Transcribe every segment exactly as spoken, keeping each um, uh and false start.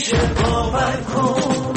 میشه باور کن.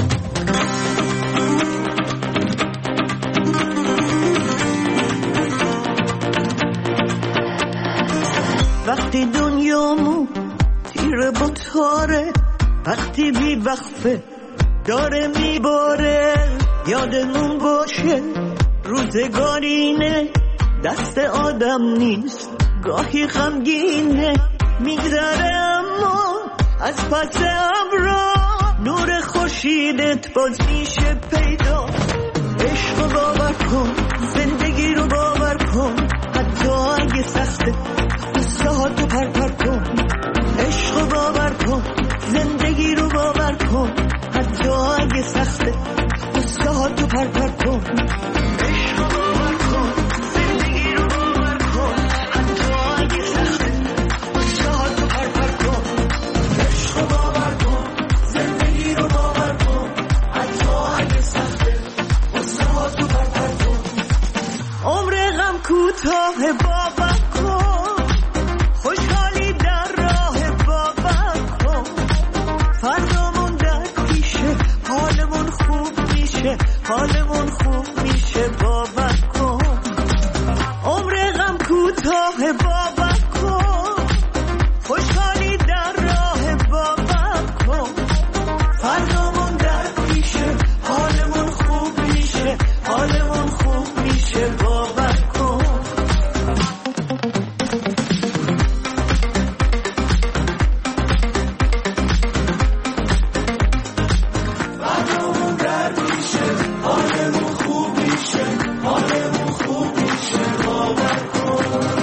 وقتی دنیامو تیره با تاره، وقتی بی وقفه داره میباره، یادمون باشه روزگارینه، دست آدم نیست گاهی غمگینه، میگذره اما از پس ابرا نور خورشیدت باز میشه پیدا. عشق رو باور کن، زندگی رو باور کن، حتی اگه سخته قصه ها تو پر پر کن. عشق رو باور کن، زندگی رو باور کن، حتی اگه سخته قصه ها تو پر پر کن. عشق رو باور کن، زندگی رو باور کن، حتی اگه سخته قصه ها تو پر پر کن. عشق رو باور کن، زندگی رو باور کن، حتی اگه سخته قصه ها تو پر پر کن. عمر غم کوتاه باور کن، خوشحالی در راه باور کن، فردامون در پیشه، حالمون خوب میشه، حالمون خوب میشه باور کن. عمر غم کوتاه باور کن، خوشحالی در راه باور کن، فردامون در پیشه، حالمون خوب میشه، حالمون خوب میشه باور کن. فردامون در پیشه، حالمون خوب میشه، حالمون خوب میشه باور کن.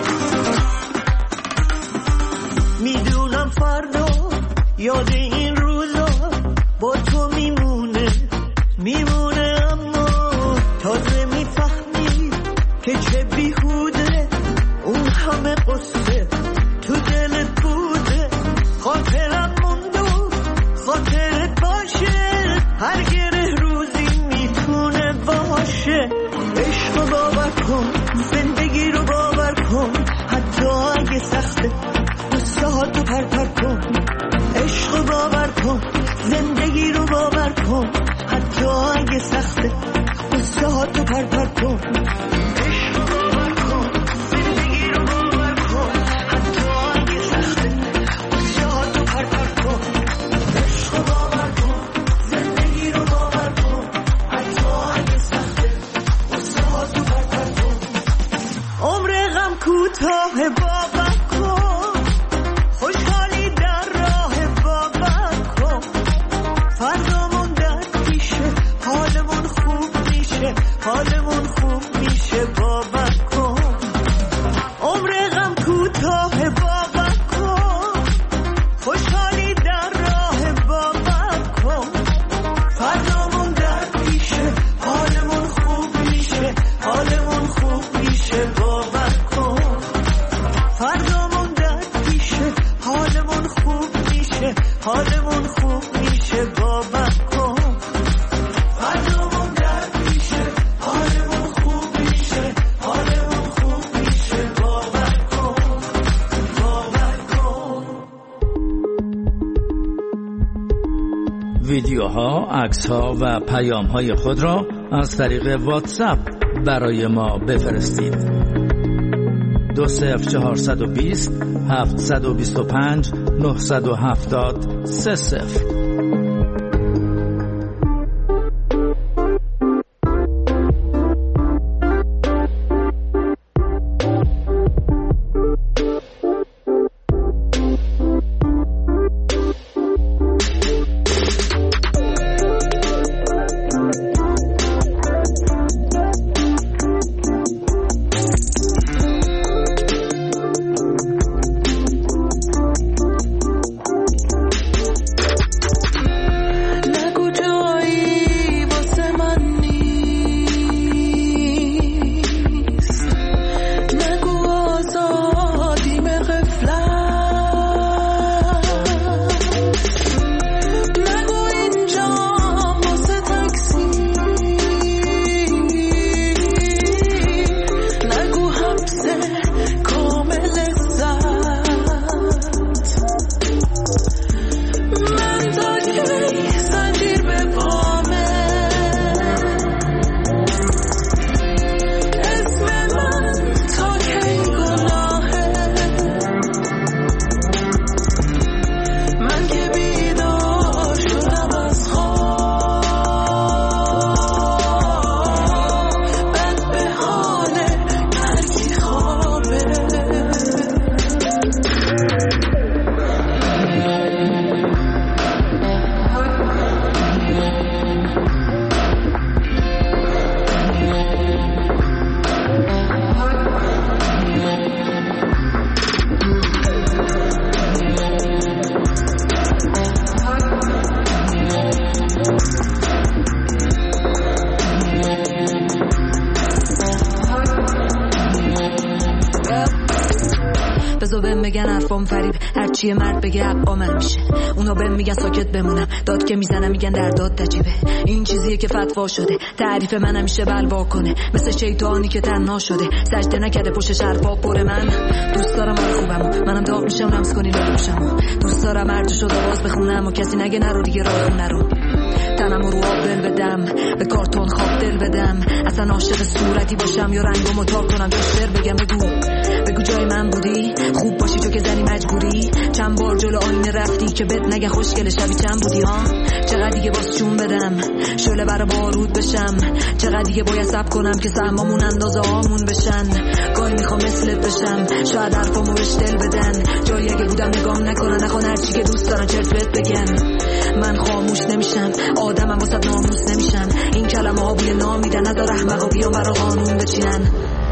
میدونم فردا یاد این روزا با تو میمونه، میمونه، اما تازه میفهمی که چه بیهوده اون همه قصه تو دلت بوده. خاطرم موندو خاطرت باشه، هر گره روزی میتونه باشه. عشق رو باور کن، زندگی رو باور کن، حتی اگه سخته قصه ها تو پر پر کن. عشق رو باور کن، زندگی رو باور کن، حتی اگه سخته قصه ها تو پر پر کن. عشق رو باور کن، زندگی رو باور کن، حتی اگه سخته قصه ها تو پر پر کن. عشق رو باور کن، زندگی رو باور کن، حتی اگه سخته قصه ها تو پر پر کن. عمر غم کوتاه باور کن، خوشحالی در راه باور کن، فردامون در پیشه، حالمون خوب میشه، حالمون خوب میشه باور کن. عمر غم کوتاه باور کن، خوشحالی در راه باور کن، فردامون در پیشه، حالمون خوب میشه، حالمون خوب میشه باور کن. فردامون در پیشه، حالمون خوب میشه، حالمون خوب میشه باور کن. فردامون در پیشه، حالمون خوب میشه، حالمون خوب میشه باور کن، باور کن. ویدیوها، عکس‌ها و پیام‌های خود را از طریق واتساپ برای ما بفرستید. دو صفر چهارصد و بیست هفتصد و بیست و پنج نهصد و هفتاد سه صفر. حرفام فریب، هرچی مرد بگه حقا من میشه. اونا بهم میگن ساکت بمونم، داد که میزنم میگن در داد تجیبه. این چیزیه که فتوا شده، تعریف من همیشه بلوا کنه، مثل شیطانی که تنها شده، سجده نکرده پشت حرفا پر من. دوست دارم حال خوبم، منم داغ میشم رمز کنی لالوشم. دوست دارم هر جو شد آواز بخونم و کسی نگه نرو دیگه راه خونه رو. تنم رو آب دل بدم، به کارتون خواب دل بدم، اصلا عاشق صورتی باشم یا رنگمو تا کنم بیشتر بگم. بگو بگو جای من بودی، خوب باشی جو که زنی مجبوری. چند بار جلو آینه رفتی که بد نگه خوشگل شبی چند بودی ها. چقدر دیگه باز چون بدم شعله برا بارود بشم، چقدر دیگه باید صبر کنم که سهمامون اندازه هامون بشن. گاهی میخوام مثلت بشم، شاید حرفامو بهش دل بدن، جایی اگه بودم نگام نکنن، نخوان هرچی که دوست دارن چرت بهت بگن. من خاموش نمیشم، آدمم واسه ناموس نمیشن، این کلمه ها بوی نام میدن، نداره احمقا بیان برا قانون بچینن.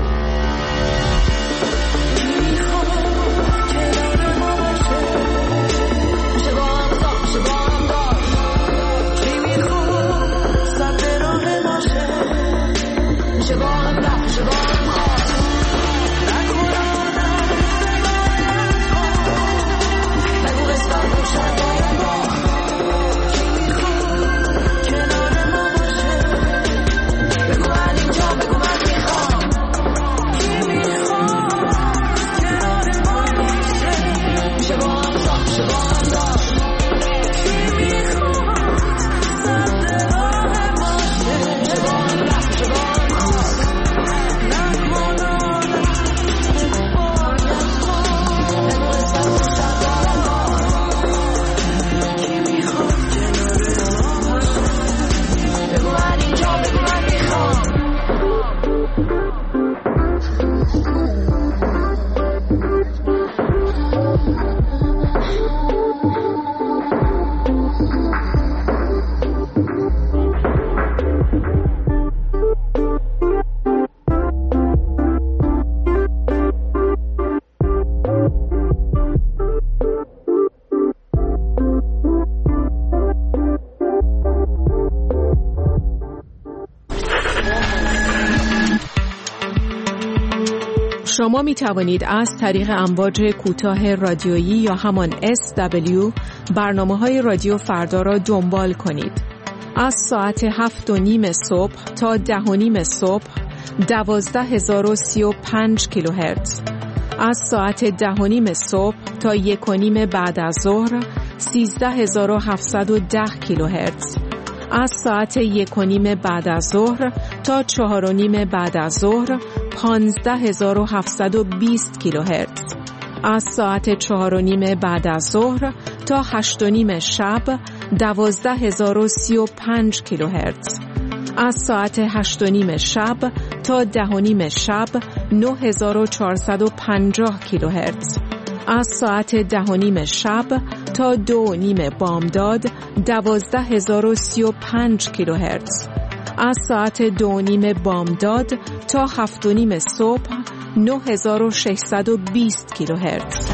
شما می توانید از طریق امواج کوتاه رادیویی یا همان اس دبلیو برنامه‌های رادیو فردا را دنبال کنید. از ساعت هفت و نیم صبح تا ده و نیم صبح دوازده هزار و سی و پنج کیلوهرتز. از ساعت ده و نیم صبح تا یک و نیم بعد از ظهر سیزده هزار و هفتصد و ده کیلوهرتز. از ساعت یک و نیم بعد از ظهر تا چهار و نیم بعد از ظهر پانزده هزار و هفتصد و بیست کیلوهرتز. از ساعت چهار و نیم بعد از ظهر تا هشت و نیم شب دوازده هزار و سی و پنج کیلوهرتز. از ساعت هشت و نیم شب تا ده و نیم شب نه هزار و چهارصد و پنجاه کیلوهرتز. از ساعت ده و نیم شب تا دو و نیم بامداد دوازده هزار و سی و پنج کیلوهرتز. از ساعت دو و نیم بامداد تا هفت و نیم صبح نه هزار و ششصد و بیست کیلوهرتز.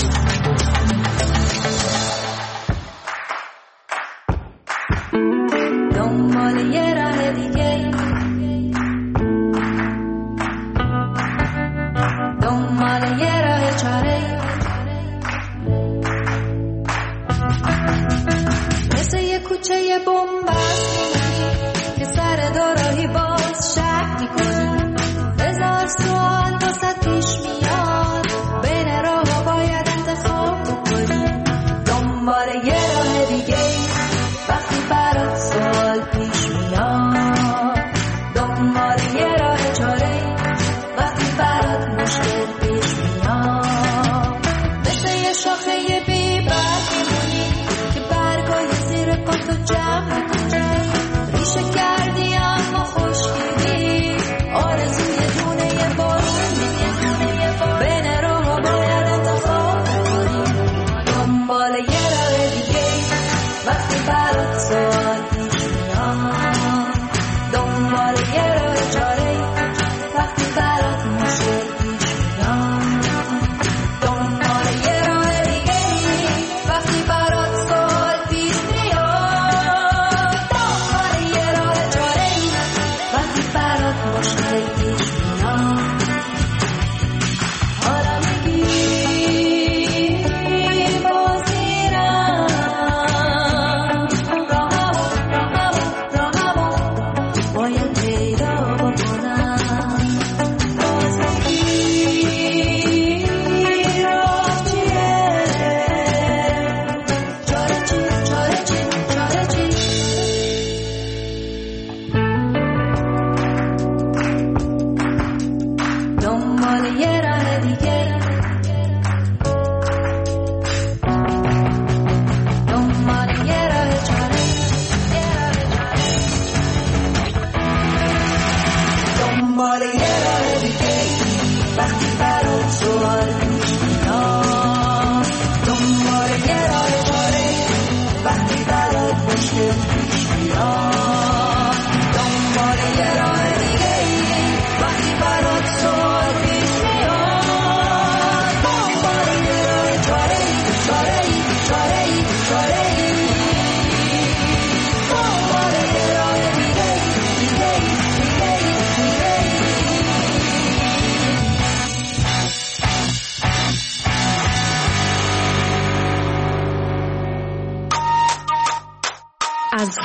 دنبال یه راه دیگه، دنبال یه راه چاره، مثل یه کوچه یه بومبست که سر دوراهی باز شک میکنی، هزار سوال واسه پیش میاد، بین راه باید انتخاب بکنی. دنبال یه راه دیگه وقتی برات سوال پیش میاد،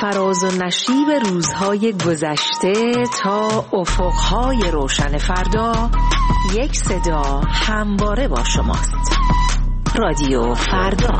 فراز و نشیب روزهای گذشته تا افقهای روشن فردا، یک صدا همواره با شماست. رادیو فردا.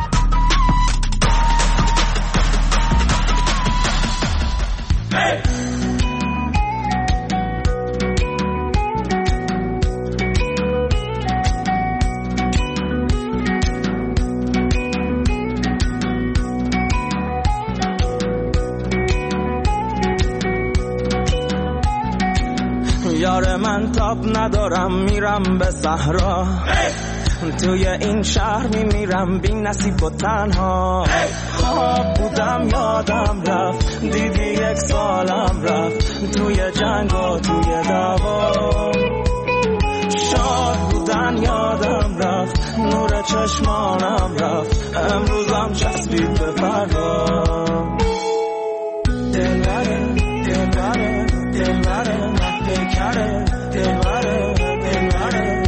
یار من تاب ندارم میرم به صحرا، توی این شهر میمیرم بی نصیب و تنها. خواب بودم یادم رفت، دیدی یک سالم رفت، توی جنگ و توی دعوا. شاد بودن یادم رفت، نور چشمانم رفت، امروزم چسبید به فردا. دلبره دلبره دلبره محبکره، دلبره دلبره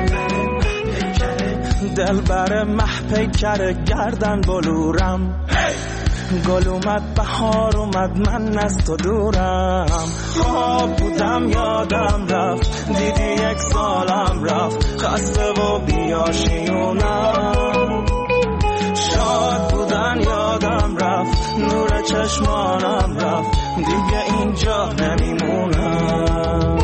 دلبره محبکره، گردن بلورم. گل اومد بهار اومد من از تو دورم. خواب بودم یادم رفت، دیدی یک سالم رفت، خسته و بیاشیونم. شاد بودن یادم رفت، نور چشمانم رفت، دیگه اینجا نمیمونم.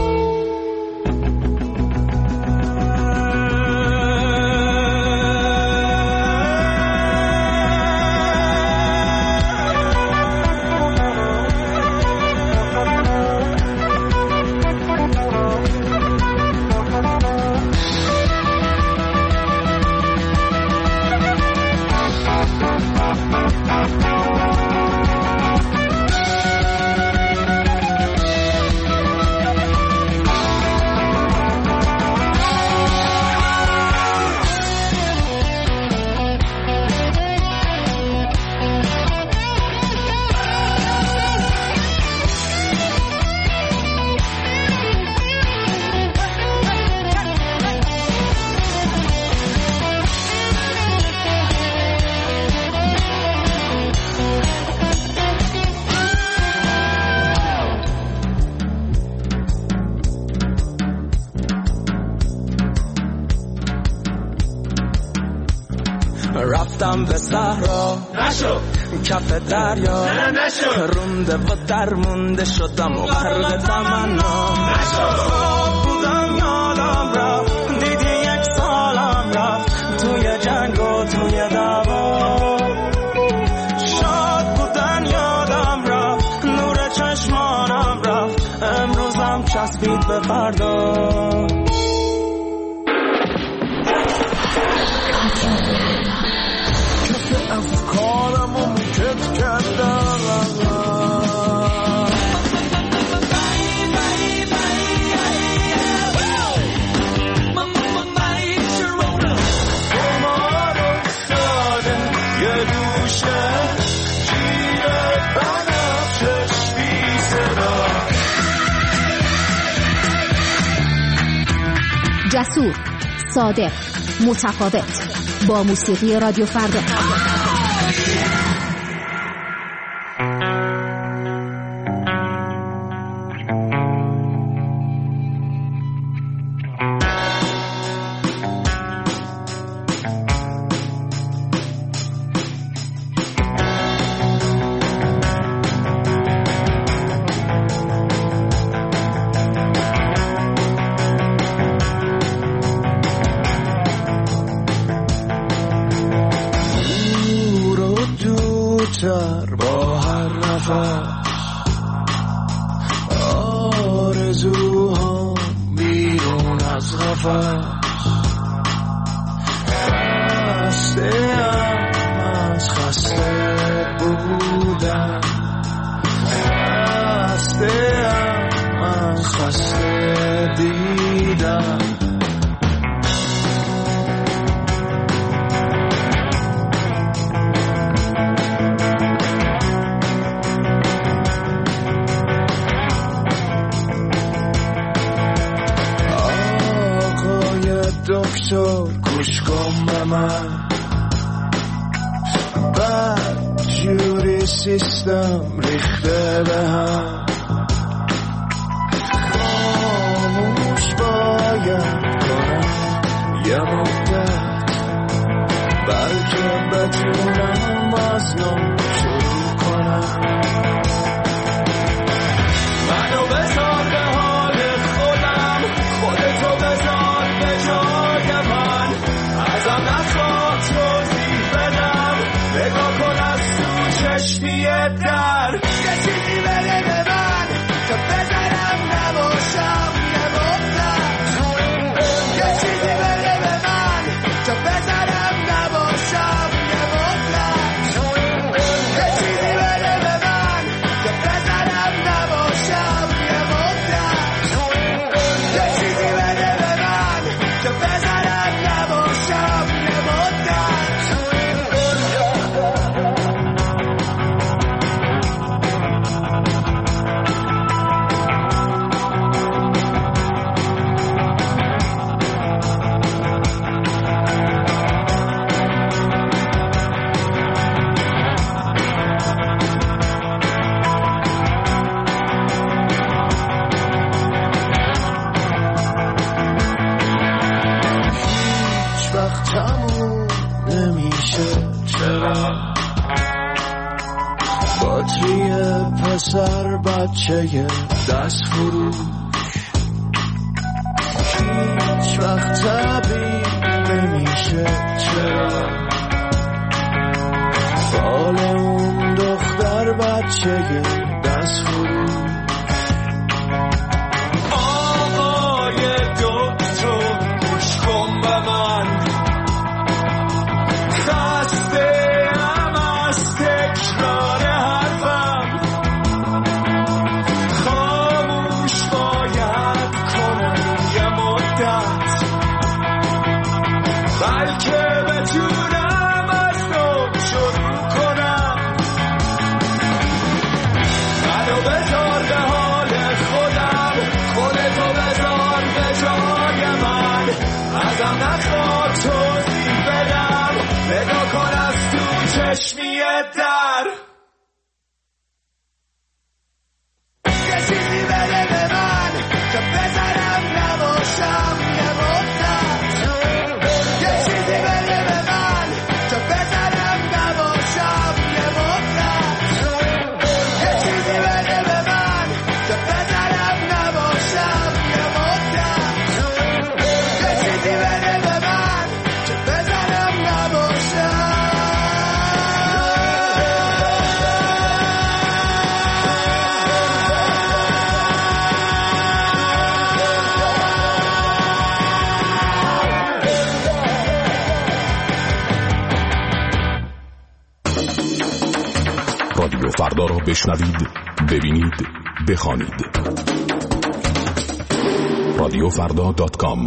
رفتم به صحرا نشو، کف دریا نشو، رونده و درمونده شدم و غرق تمنا نشو. خواب بودم یادم رفت، دیدی یک سالم رفت، توی جنگ و توی دعوا. شاد بودن یادم رفت، نور چشمانم رفت، امروزم چسبید به فردا. افکارم و میکت کردم امار افتاده یه دوشه جیره بنفشش بی صدا. جسور، صادق، متفاوت، با موسیقی رادیو فردا. با هر نفس آرزوها بیرون از قفس. خسته ام از خسته بودن، خسته ام از خسته دیدن. دکتر گوش کن به من، بد جوری سیستم ریخته به هم خاموش باید کنم یه مدت بلکه بتونم از نو شروع کنم منو بذار به حال خودم خودتو بذار به جای من ازم نخواه توضیح بدم نگاه کن از تو چشمی در یه چیزی بده به من که بذارم نباشم یه مدت یه چیزی بده به من که بذارم نباشم یه مدت یه چیزی بده به من که بذارم نباشم یه مدت یه چیزی بده به من که بذارم نباشم یه مدت پسر بچه دست فروش هیچ وقت طبیعی نمیشه چرا فال اون دختر بچه دست فروش آقای دکتر گوش کن به من خسته ام از تکرار حرفم بلکه بتونم از نو شروع کنم منو بذار به حال خودم خودتو بذار به جای من ازم نخواه توضیح بدم نگاه کن از تو چشمی در یه چیزی بده به من که بذارم نباشم یه مدت یه چیزی بده به من که بذارم نباشم یه مدت یه چیزی بده به من که بذارم نباشم یه مدت یه چیزی بده به من که بذارم نباشم رادیو فردا را بشنوید، ببینید، بخوانید. رادیو فردا دات کام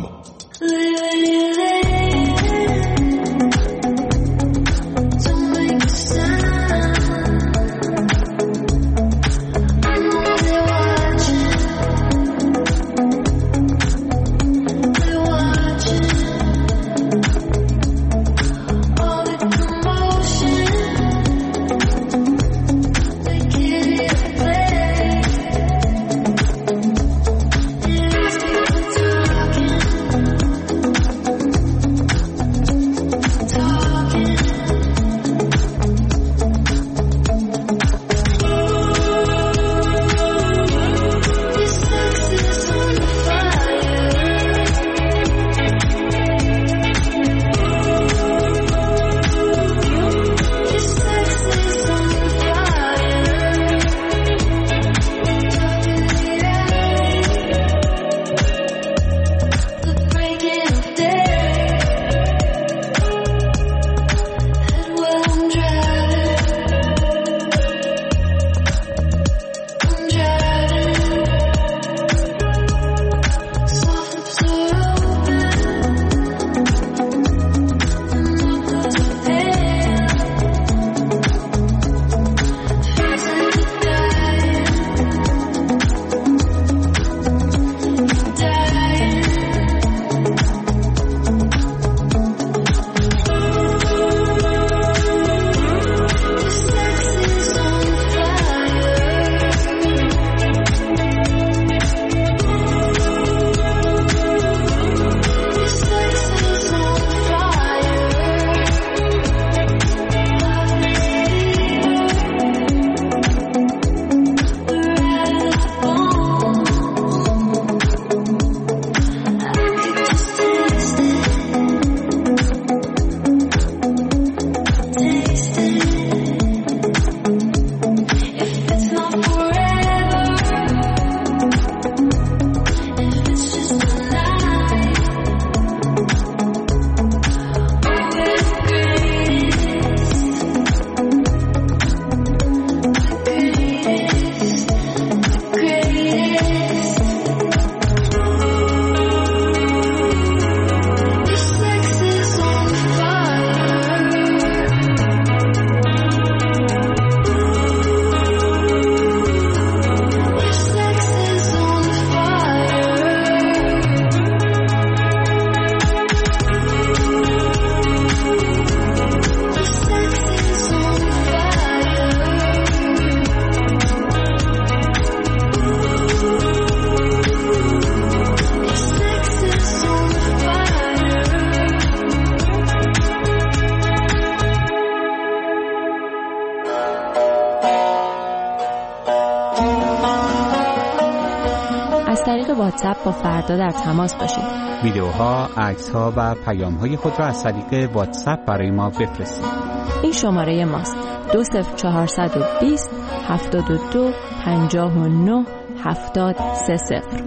از طریق واتساپ با فردا در تماس باشید. ویدیوها، عکس‌ها و پیام‌های خود را از طریق واتساپ برای ما بفرستید. این شماره ماست: دو صفر چهارصد و بیست هفتاد و دو پنجاه و نه هفتاد سه صفر.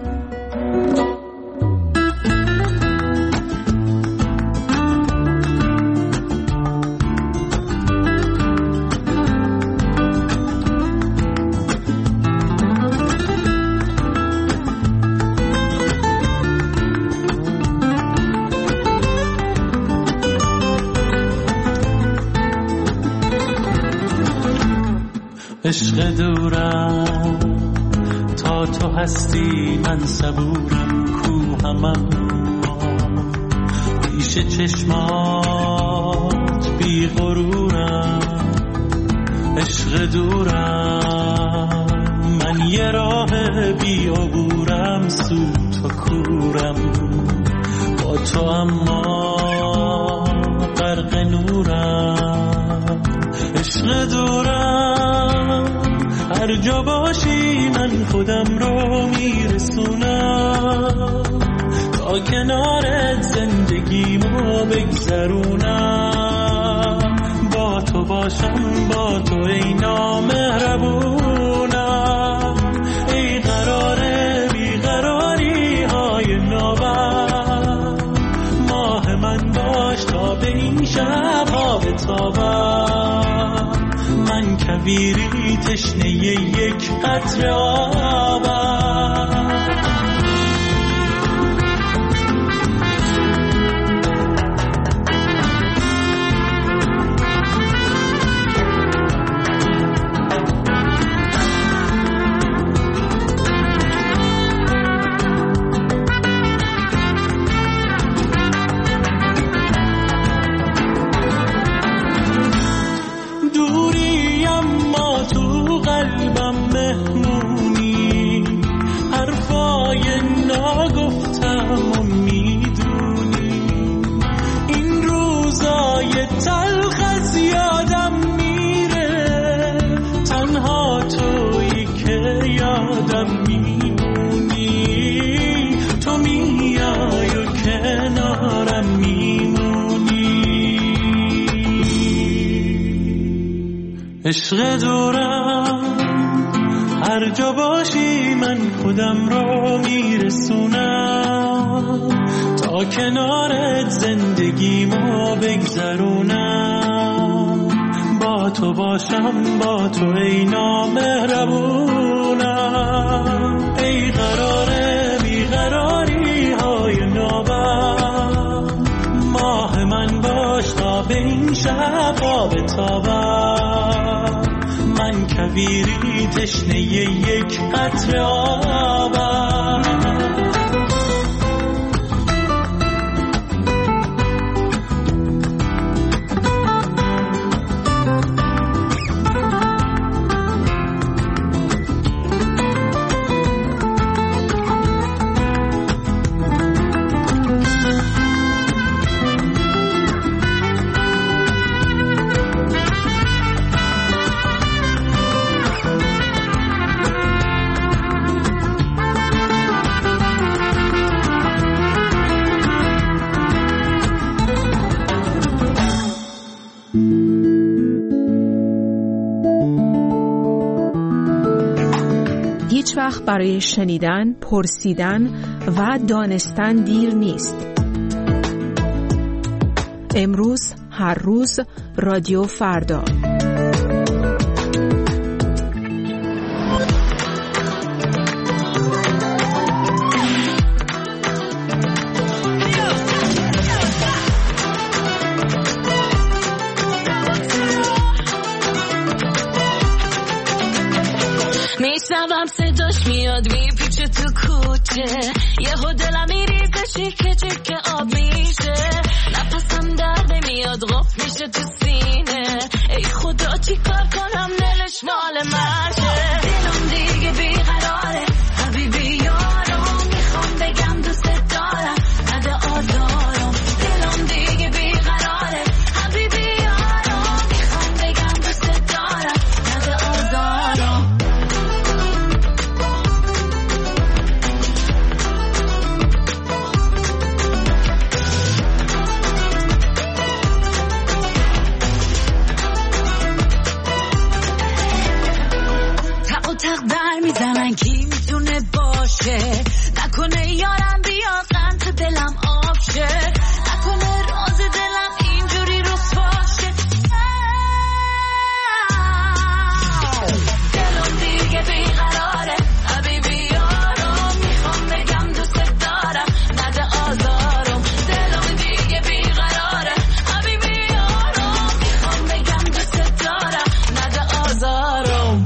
عشق دورم تا تو هستی من صبورم کوهمم پیش چشمات بی غرورم. عشق دورم من یه راه بی عبورم سو تو کورم با تو اما غرق نورم. عشق دورم هر جا باشی من خودم رو میرسونم تا کنارت زندگیمو بگذرونم. با تو باشم با تو ای نامهربونم، ای قراره بیقراری های نوبم. ماه من باش تا به این شب ها بتابم، من کویری تشنه یک قطره آبم. عشق دورم هر جا باشی من خودم رو میرسونم تا کنارت زندگیمو بگذرونم. با تو باشم با تو ای نامهربونم، ای قراره بیقراری های نوبم. ماه من باش تا به این شب ها بتابم، من کویری تشنه یک قطره آبم. هیچ وقت برای شنیدن، پرسیدن و دانستن دیر نیست. امروز، هر روز، رادیو فردا. میشنوم صداش میاد میپیچه تو کوچه، یهو دلم میریزه شیکه چکه آب میشه، نفسم در نمیاد غف میشه تو سینه. ای خدا چی کار کنم دلش مال مرشه، دلم دیگه بیقراره حبیبی یارم، میخوام بگم دوست دارم نده آزارم. دلم دیگه بیقراره حبیبی یارم، میخوام بگم دوست دارم نده آزارم. تق در میزنن کی میتونه باشه، نکنه یارم بیا قند دلم آب شه، نکنه راز دلم اینجوری رسواشه. دلم دیگه بیقراره حبیبی یارم، میخوام بگم دوست دارم نده آزارم. دلم دیگه بیقراره حبیبی یارم، میخوام بگم دوست دارم نده آزارم.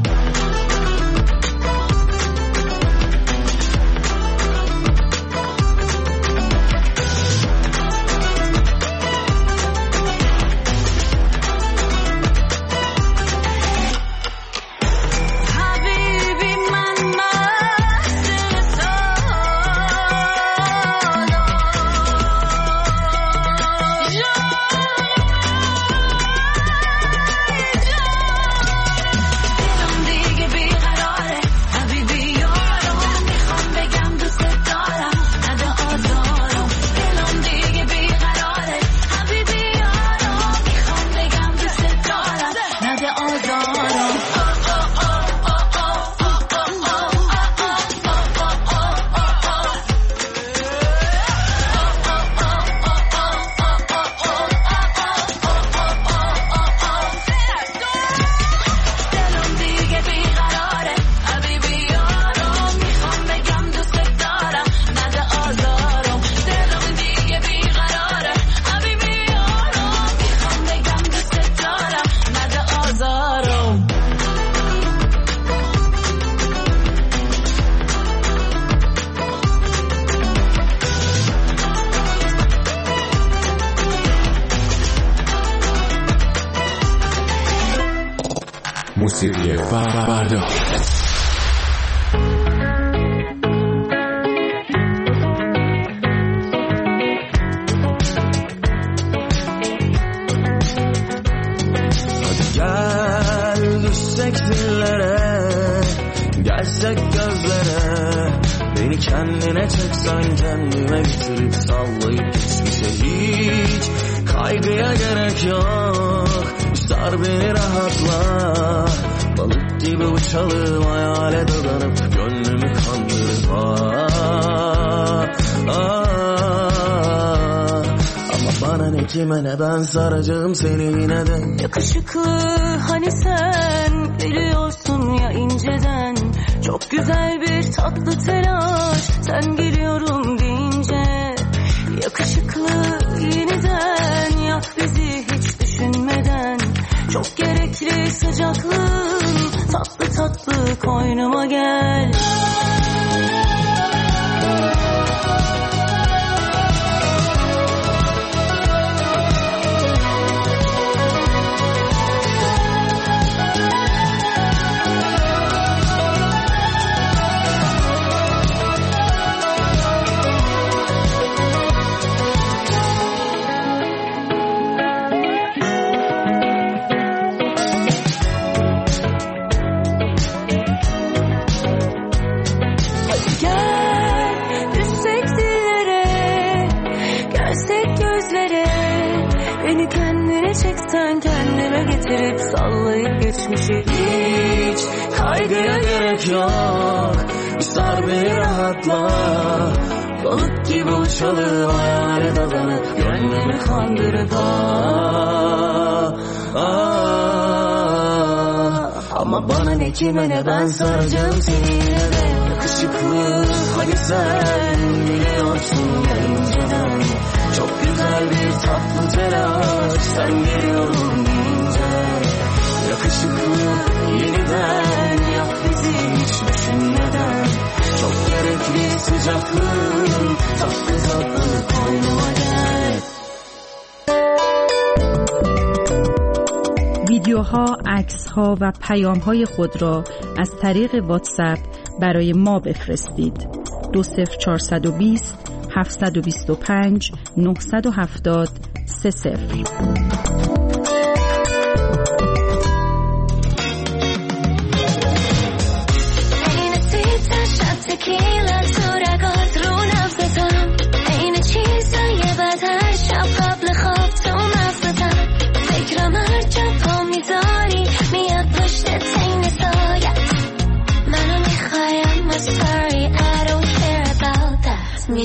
موسیقی فردا. Gel düşsek zillere, gelsek gözlere, beni kendine çeksen kendime bitirip sallayıp geçmişe hiç kaygıya gerek yok. Sar beni rahatla, balık gibi uçalım hayale dadanıp gönlümü kandırıp ah, ah. Ama bana ne kime ne ben saracağım seni yine de. Yakışıklı hani sen biliyorsun ya inceden, çok güzel bir tatlı telaş sen geliyorum deyince. Yakışıklı yeniden yak bizi hiç düşünmeden, çok gerekli sıcaklığın tatlı tatlı koynuma gel. Çeksen kendime getirip sallayıp geçmişi hiç kaygıya gerek yok. Sar beni rahatla, balık gibi uçalım hayale dadanıp gönlümü kandırıp ah, ah. Ama bana ne kime ne ben saracağım seni yine de. Yakışıklı hadi sen biliyorsun ya inceden, çok güzel bir tatlı telaş sen geliyorum deyince. Yakışıklı yeniden yak bizi hiç düşünmeden, çok gerekli sıcaklığın tatlı tatlı koynuma gel. ویدیوها، عکس‌ها و پیام‌های خود را از طریق واتساپ برای ما بفرستید. دو صفر چهارصد و بیست هفتصد و بیست و پنج نهصد و هفتاد سه صفر.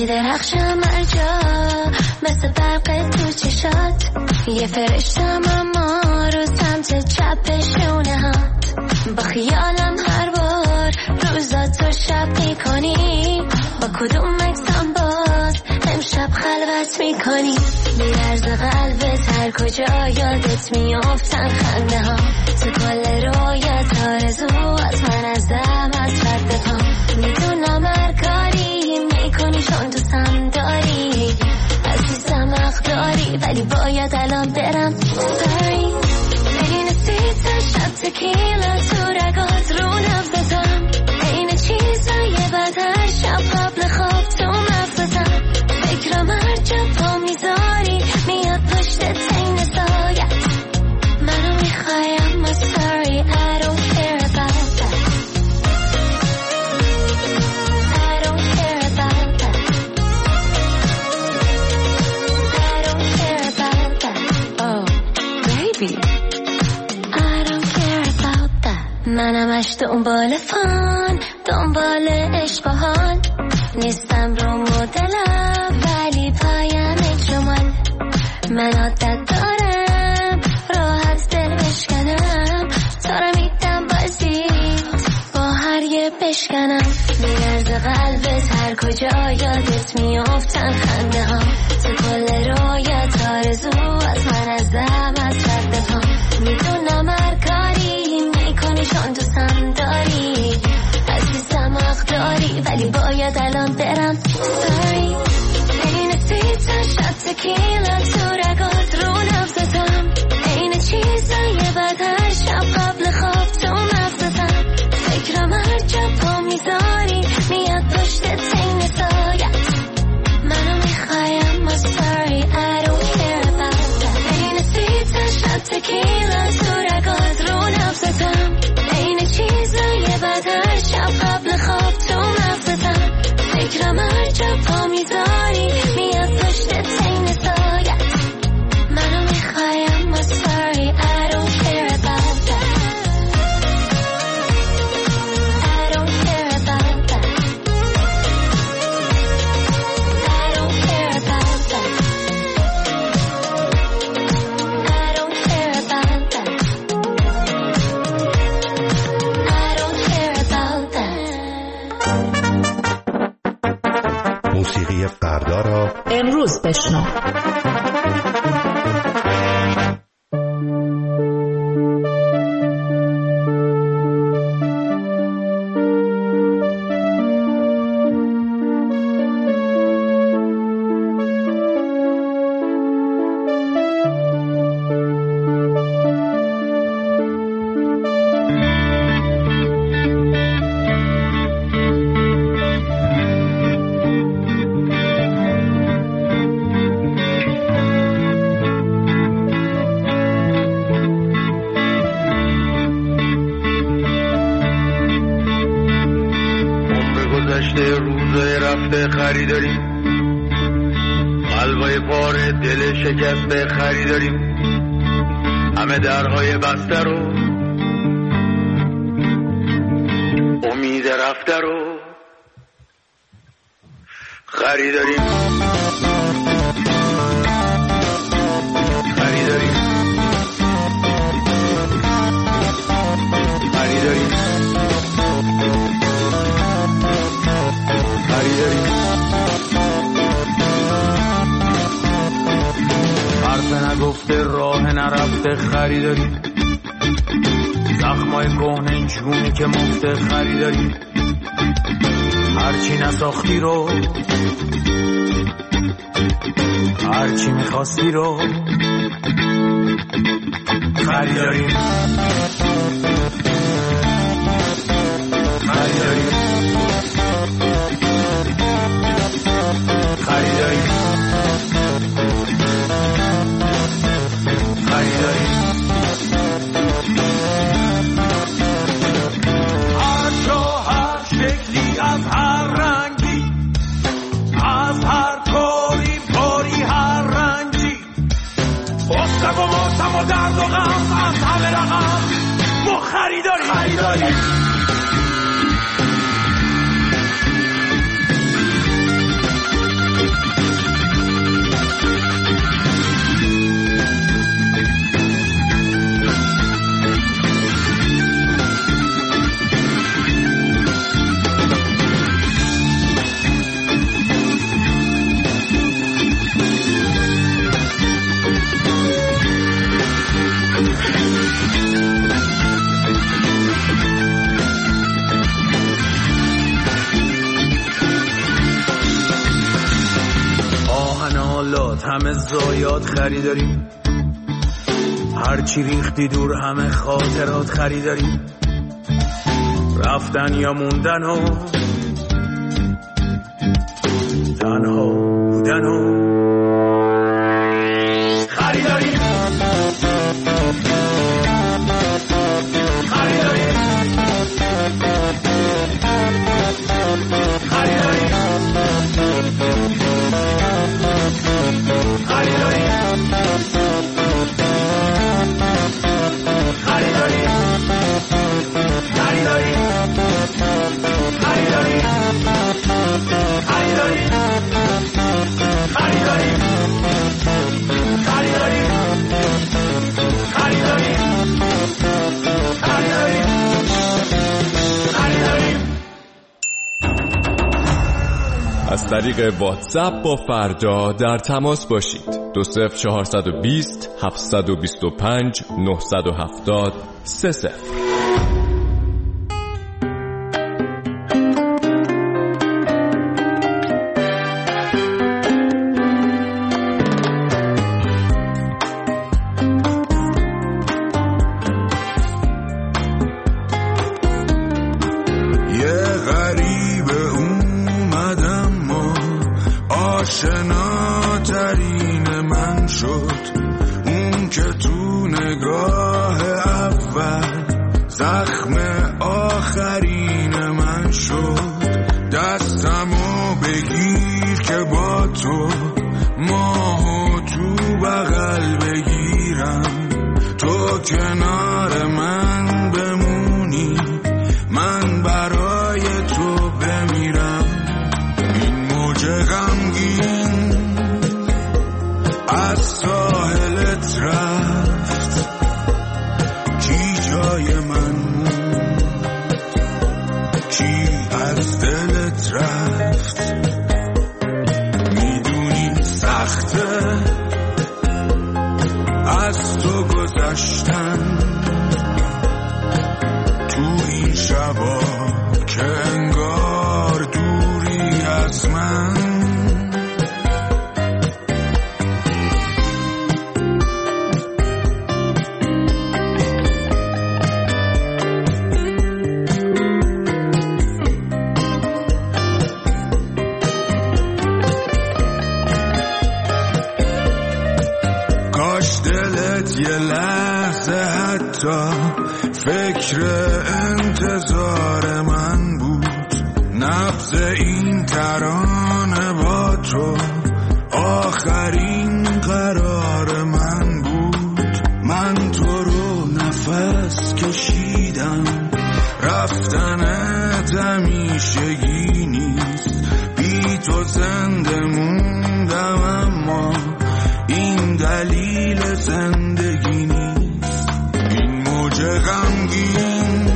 میدرخشم هر جا مثل برق تو چشات، یه فرشتم اما رو سمت چپ شونه هات، با خیالم هر بار روزاتو شب میکنی، با کدوم مکسم باز امشب خلوت میکنی، میرز قلبت هر کجا یادت میافتن خنده ها، تو کل رویت آرزو از من از دم از رد پا، میدونم هر کاری میکنی چون دوستم داری، عزیزم حق داری ولی باید الان برم. Sorry این سیت شب تکیلا تو رگات رو نفسم، این چیزای بد هر شب قبل خواب تو مفسم، فکرم هر جا پا میذاری میاد پشت تین سایت، منو میخوایم ما sorry I don't care about that, I don't care about that, I don't care about that, oh baby I don't care about that. منمش دنبال فان دنبال عشق و حال، نیستم رو مدلم ولی پایم اجمال، من عادت دارم راحت دل بشکنم، تا رو میدم بازی با هر یه بشکنم، میرز قلبت هر کجا یادت میافتن خنده ها، تو کل رویت آرزو از من از دم از رد پا، میدونم هر کاری میکنی چون دوستم داری، عزیزم حق داری ولی باید الان برم. Sorry این سیتا شب تکیلا تو رگات رو نفسم، این چیزای بد هر شب قبل خواب تو مفسم، فکرم هر جا پا میذاری میاد پشت تین سایت، منو میخوایم ما sorry I don't care about that. این سیتا شب تکیلا تو رگات رو نفسم، این چیزای بد هر شب قبل خواب تو مفسم، فکرم هر جا پا میذاری میاد پشت تین سایت، منو میخوایم ما sorry I don't care about that, I don't care about that, I don't care about that, I don't care about that, I don't care about that. موسیقی فردا را امروز بشنو. خریداریم قلبای پاره دل شکسته خریداریم، همه درهای بسته رو امید رفته رو خریداریم، خریداریم خریداریم خریداریم حرف نگفته راه نرفته خریداریم، زخمای کهنه جونی که مفته خریداریم، هرچی نساختی رو هرچی میخواستی رو خریداریم خریداریم خریداریم خریداریم هر جا هر شکلی از هر رنگی، از هر کاری پاری هر رنگی، عشق و ماتم و درد و غم از همه رقم ما خریداریم خریداریم برات همه زایات خریداریم، هرچی ریختی دور همه خاطرات خریداریم، رفتن یا موندن و تنها بودن و خریداریم. خریداریم خریداریم خریداریم خریداریم خریداریم خریداریم خریداریم خریداریم خریداریم خریداریم خریداریم خریداریم. از طریق واتساپ با فردا در تماس باشید. دو صفر چهارصد و بیست هفتصد و بیست و پنج نهصد و هفتاد سه صفر. فکر انتظار من بود، نبض این ترانه با تو آخرین قرار من بود. من تو رو نفس کشیدم، رفتنت همیشگی نیست، بی تو زنده موندم اما این دلیل زندگی نیست. این موج غمگین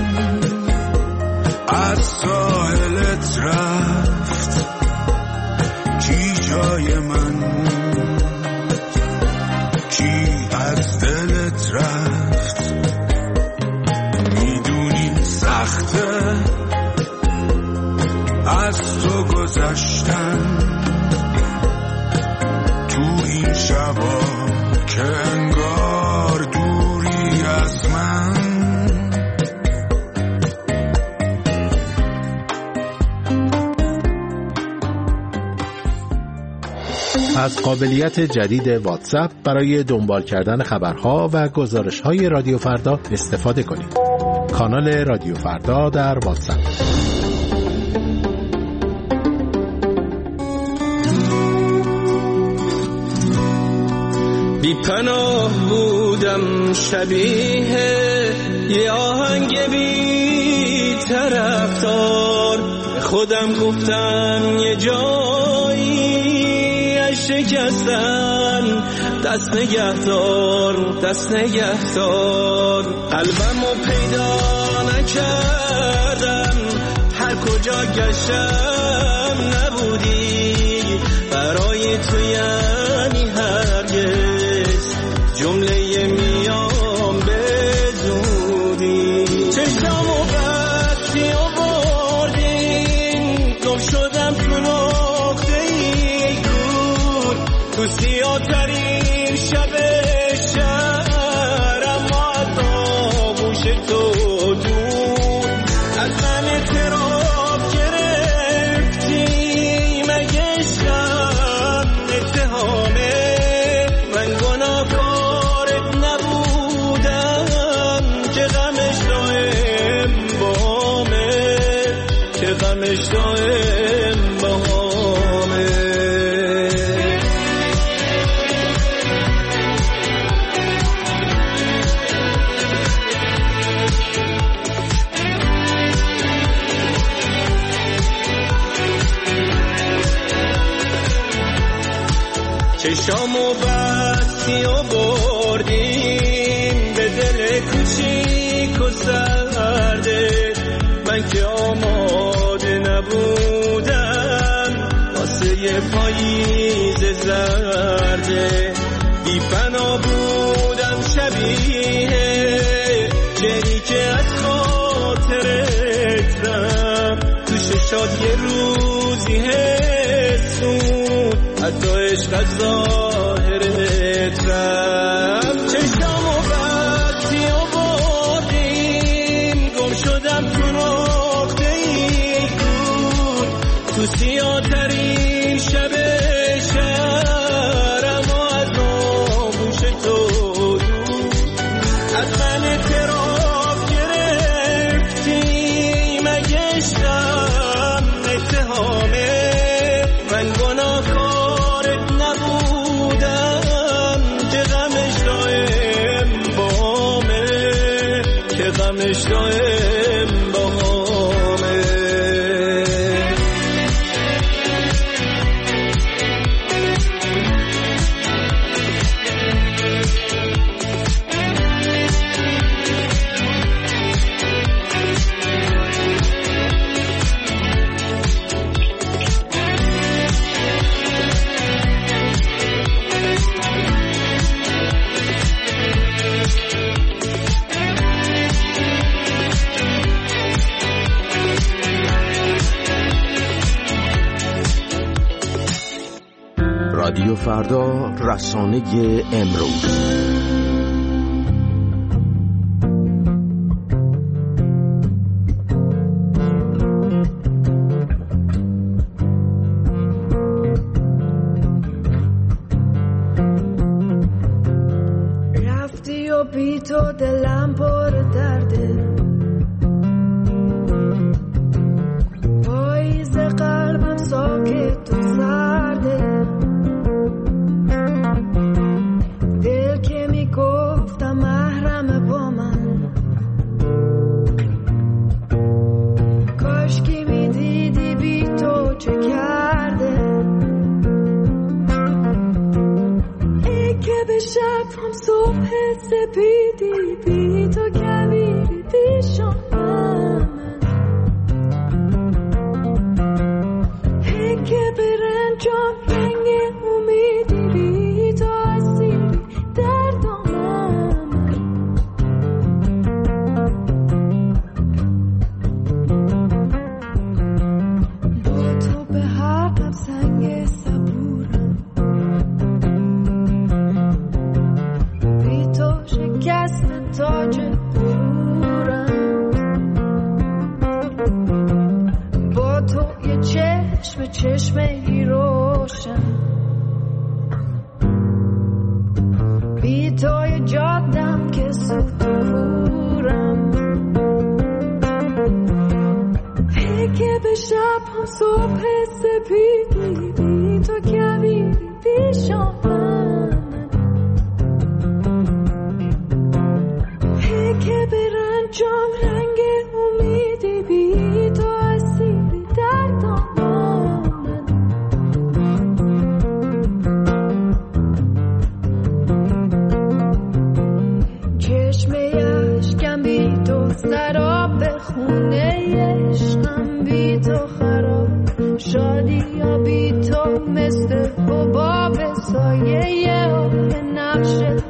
از ساحلت رفت، کی جای من موند، کی از دلت رفت. میدونی سخته از تو گذشتن تو این شبا که انگار دوری از من. از قابلیت جدید واتساپ برای دنبال کردن خبرها و گزارش‌های رادیو فردا استفاده کنید. کانال رادیو فردا در واتساپ. بی پناه بودم شبیه یه آهنگ بی طرفدار، خودم گفتم یه جایی از شکستن دست نگهدار، دست نگهدار. قلبمو پیدا نکردم، هر کجا گشتم نبودی، برای تو یعنی هرگز جمله میام بدودی. چشمو وقتی آوردین گم شدم تو نقطه ای دور، تو سیاه که غمش دائم باهامه. چشامو بستی و بردیم به دل کوچیک و سرده، من که آماده نبودم واسه یه پاییز زرده. بی فنا بودم شبیه جنی که از خاطرت رم، تو ششاد یه روزی حسون حتی عشق از ظاهرت رم. چشمو بستی و بردیم گم شدم تو نقطه ای دور، تو سیاه ترین شب شهر، اما از آغوش تو دور. از من اعتراف گرفتی مگه عشقم اتهامه، من گناهکارت نبودم که غمش دائم باهامه، که غمش دائم باهامه. رادیو فردا، رسانه امروز. رفتی و بی تو دلم پر درده، پاییز قلبم ساکت و سرده. دل که می گفتم محرم با من، کاش که می دیدی بی تو چه کرده. ای که به شب هم صبح سپیدی، بی تو کویری پیشم من. ای که به رنجام رنگ امیدی، بی تو اسیری دردام. با تو به حقم سنگ صبورم، بی تو شکست تاج غرورم. با تو یه چشم چشمه روشن، بی تو یه جادم که سطورم. ای که به شب هم صبح سپیدی، بی تو کویری پیشم من. ای که به رنجام رنگ امیدی، بی تو اسیری دردام. سراب خونه عشقم بی تو خراب، شادی یا بی تو مثل حباب سایه آه نقش